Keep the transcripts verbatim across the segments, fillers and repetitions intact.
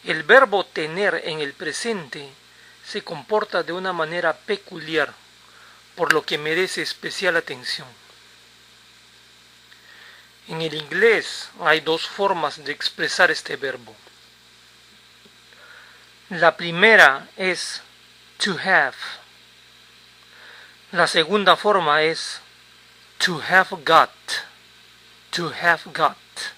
El verbo tener en el presente se comporta de una manera peculiar, por lo que merece especial atención. En el inglés hay dos formas de expresar este verbo. La primera es to have. La segunda forma es to have got. To have got.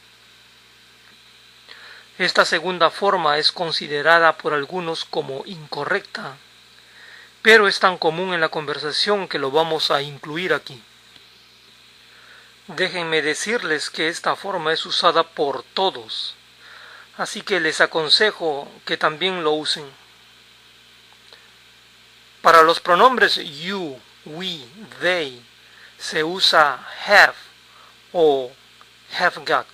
Esta segunda forma es considerada por algunos como incorrecta, pero es tan común en la conversación que lo vamos a incluir aquí. Déjenme decirles que esta forma es usada por todos, así que les aconsejo que también lo usen. Para los pronombres you, we, they, se usa have o have got.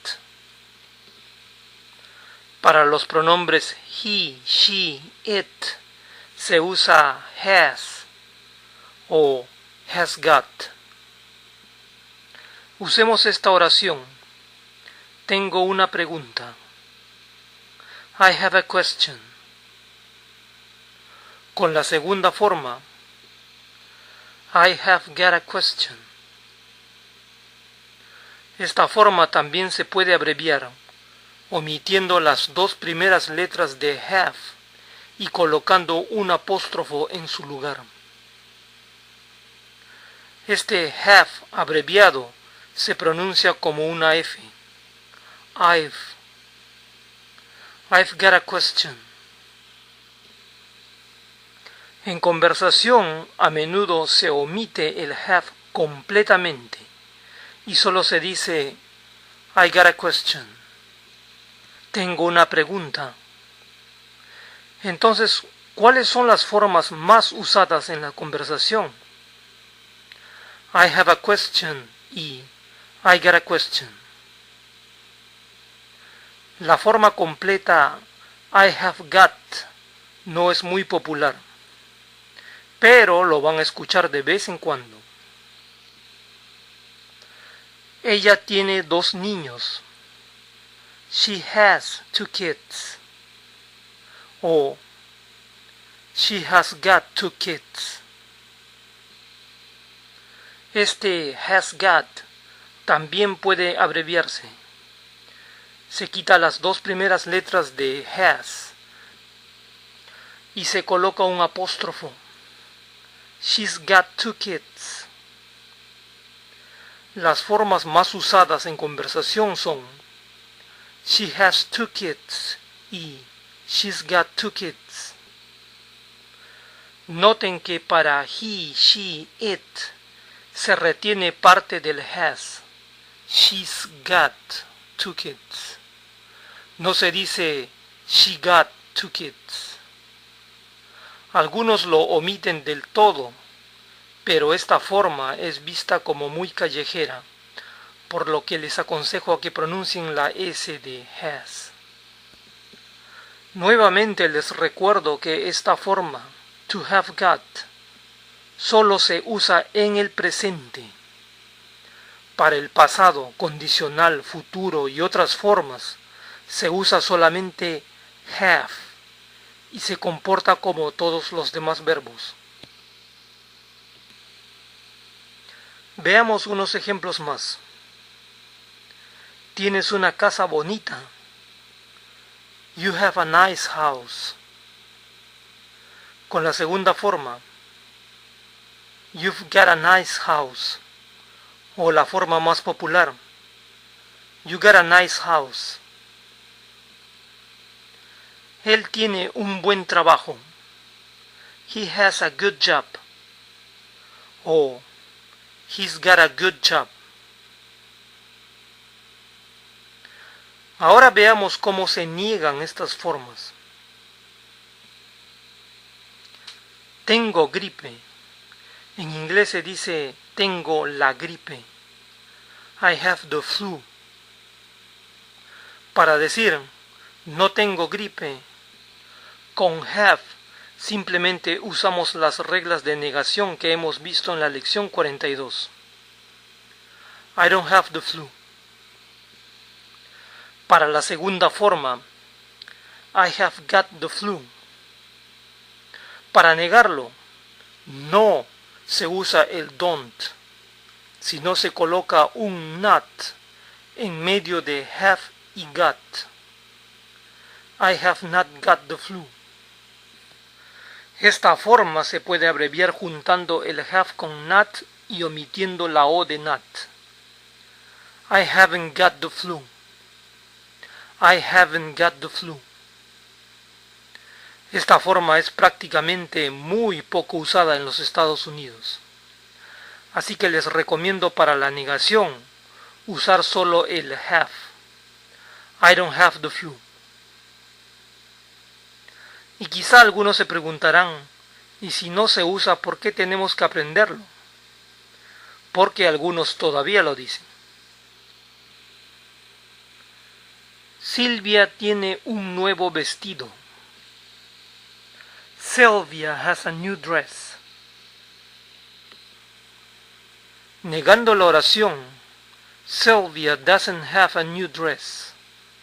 Para los pronombres he, she, it, se usa has o has got. Usemos esta oración. Tengo una pregunta. I have a question. Con la segunda forma, I have got a question. Esta forma también se puede abreviar, omitiendo las dos primeras letras de have y colocando un apóstrofo en su lugar. Este have abreviado se pronuncia como una F. I've. I've got a question. En conversación, a menudo se omite el have completamente y solo se dice I got a question. Tengo una pregunta. Entonces, ¿cuáles son las formas más usadas en la conversación? I have a question y I got a question. La forma completa I have got no es muy popular, pero lo van a escuchar de vez en cuando. Ella tiene dos niños. She has two kids. O she has got two kids. Este has got también puede abreviarse. Se quita las dos primeras letras de has y se coloca un apóstrofo. She's got two kids. Las formas más usadas en conversación son she has two kids y she's got two kids. Noten que para he, she, it se retiene parte del has. She's got two kids. No se dice she got two kids. Algunos lo omiten del todo, pero esta forma es vista como muy callejera, por lo que les aconsejo a que pronuncien la S de has. Nuevamente les recuerdo que esta forma, to have got, solo se usa en el presente. Para el pasado, condicional, futuro y otras formas, se usa solamente have y se comporta como todos los demás verbos. Veamos unos ejemplos más. Tienes una casa bonita. You have a nice house. Con la segunda forma, you've got a nice house. O la forma más popular, you got a nice house. Él tiene un buen trabajo. He has a good job. O he's got a good job. Ahora veamos cómo se niegan estas formas. Tengo gripe. En inglés se dice tengo la gripe. I have the flu. Para decir no tengo gripe, con have simplemente usamos las reglas de negación que hemos visto en la lección cuarenta y dos. I don't have the flu. Para la segunda forma, I have got the flu. Para negarlo, no se usa el don't, sino se coloca un not en medio de have y got. I have not got the flu. Esta forma se puede abreviar juntando el have con not y omitiendo la o de not. I haven't got the flu. I haven't got the flu. Esta forma es prácticamente muy poco usada en los Estados Unidos. Así que les recomiendo para la negación usar solo el have. I don't have the flu. Y quizá algunos se preguntarán, ¿y si no se usa, por qué tenemos que aprenderlo? Porque algunos todavía lo dicen. Silvia tiene un nuevo vestido. Sylvia has a new dress. Negando la oración, Sylvia doesn't have a new dress.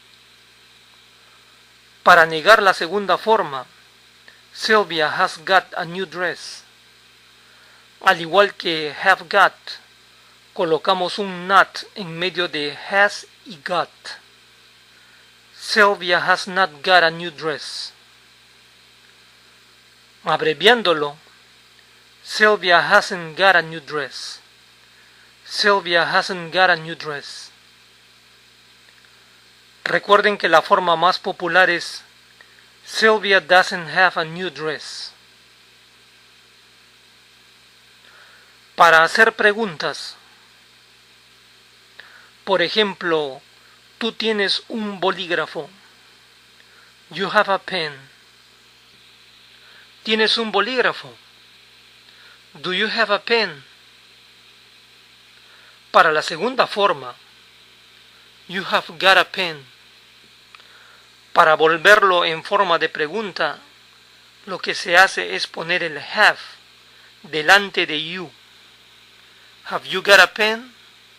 Para negar la segunda forma, Sylvia has got a new dress. Al igual que have got, colocamos un not en medio de has y got. Sylvia has not got a new dress. Abreviándolo, Sylvia hasn't got a new dress. Sylvia hasn't got a new dress. Recuerden que la forma más popular es Sylvia doesn't have a new dress. Para hacer preguntas, por ejemplo, tú tienes un bolígrafo. You have a pen. ¿Tienes un bolígrafo? Do you have a pen? Para la segunda forma, you have got a pen. Para volverlo en forma de pregunta, lo que se hace es poner el have delante de you. Have you got a pen?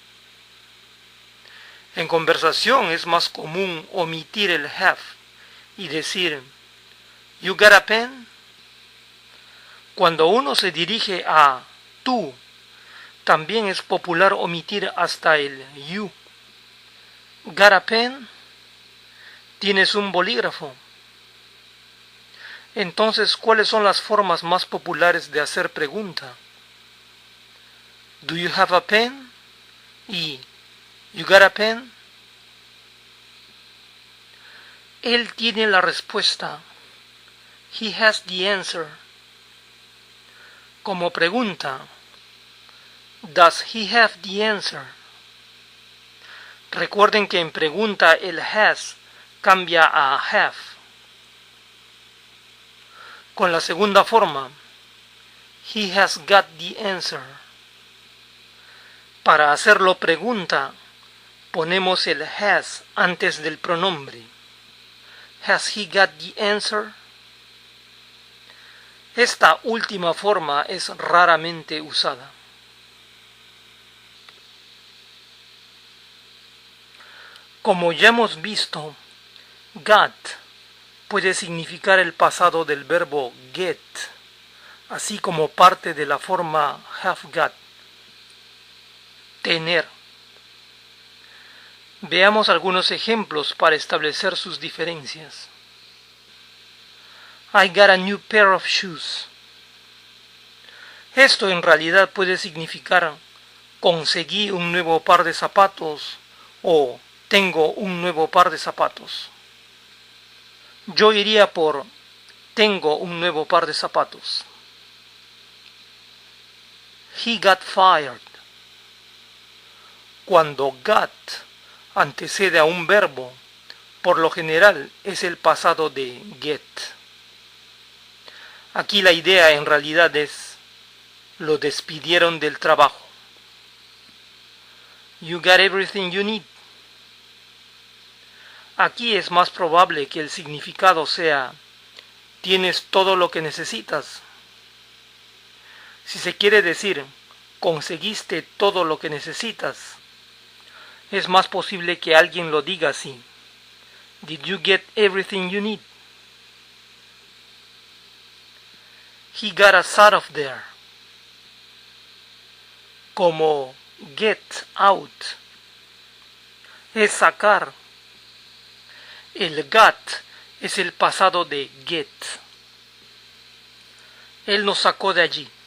En conversación es más común omitir el have y decir you got a pen. Cuando uno se dirige a tú, también es popular omitir hasta el you. Got a pen? ¿Tienes un bolígrafo? Entonces, ¿cuáles son las formas más populares de hacer pregunta? Do you have a pen? Y you got a pen? Él tiene la respuesta. He has the answer. Como pregunta, does he have the answer? Recuerden que en pregunta el has cambia a have. Con la segunda forma, he has got the answer. Para hacerlo pregunta, ponemos el has antes del pronombre. Has he got the answer? Esta última forma es raramente usada. Como ya hemos visto, got puede significar el pasado del verbo get, así como parte de la forma have got, tener. Veamos algunos ejemplos para establecer sus diferencias. I got a new pair of shoes. Esto en realidad puede significar conseguí un nuevo par de zapatos o tengo un nuevo par de zapatos. Yo iría por tengo un nuevo par de zapatos. He got fired. Cuando got antecede a un verbo, por lo general es el pasado de get. Aquí la idea en realidad es lo despidieron del trabajo. You got everything you need. Aquí es más probable que el significado sea tienes todo lo que necesitas. Si se quiere decir conseguiste todo lo que necesitas, es más posible que alguien lo diga así. Did you get everything you need? He got us out of there. Como get out es sacar. El got es el pasado de get. Él nos sacó de allí.